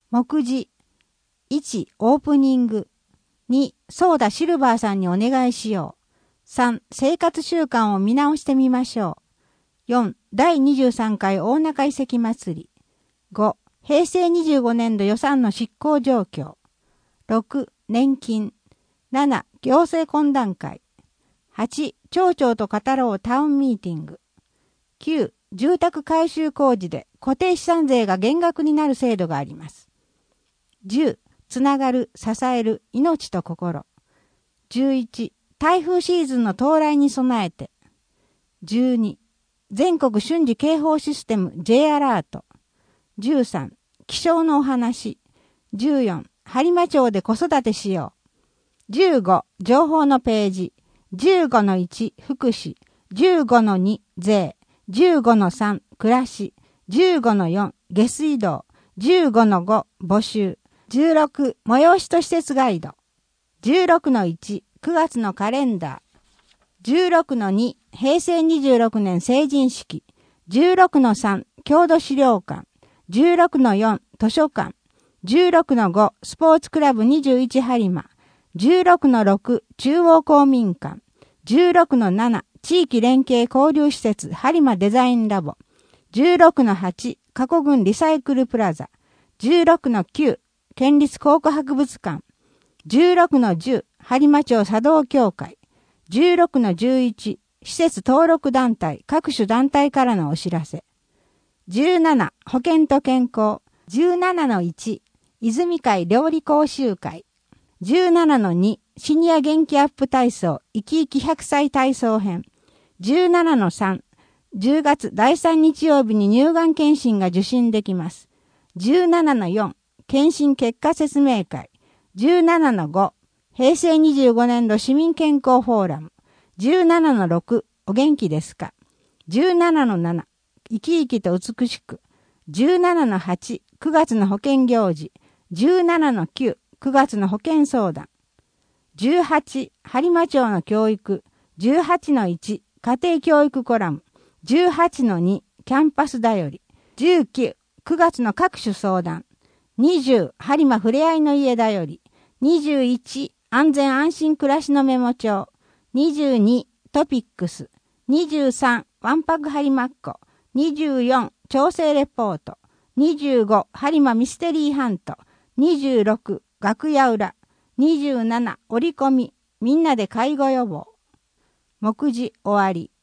目次。1、オープニング。2、ソーダシルバーさんにお願いしよう。3、生活習慣を見直してみましょう。4、第23回大中遺跡祭り。5、平成25年度予算の執行状況。6、年金。7、行政懇談会。8、町長と語ろうタウンミーティング。9、住宅改修工事で固定資産税が減額になる制度があります。10、つながる、支える、命と心。11、台風シーズンの到来に備えて。12、全国瞬時警報システム J アラート。13、気象のお話。14、播磨町で子育てしよう。15、情報のページ。15-1、福祉。15-2、税。15-3、暮らし。15-4、下水道。15-5、募集。16、催しと施設ガイド。16-1、9月のカレンダー。16-2、平成26年成人式。16-3、郷土資料館。16-4、図書館。16-5、スポーツクラブ21播磨。16-6、中央公民館。16-7、地域連携交流施設播磨デザインラボ。16-8、加古郡リサイクルプラザ。16-9、県立考古博物館。16-10、播磨町茶道協会。16-11、施設登録団体、各種団体からのお知らせ。17、保健と健康。17-1、泉会料理講習会。17-2、シニア元気アップ体操、生き生き100歳体操編。17-3、10月第3日曜日に乳がん検診が受診できます。17-4、検診結果説明会。17-5、平成25年度市民健康フォーラム。17-6、お元気ですか。17-7、生き生きと美しく。17-8、9月の保健行事。17-9、9月の保健相談。18、播磨町の教育。18-1、家庭教育コラム。18-2、キャンパスだより。19、9月の各種相談。20、播磨ふれあいの家だより。21、安全安心暮らしのメモ帳。22、トピックス。23、わんぱく播磨っ子。24、調整レポート。25、播磨ミステリーハント。26、楽屋裏。27、折り込み。みんなで介護予防。目次終わり。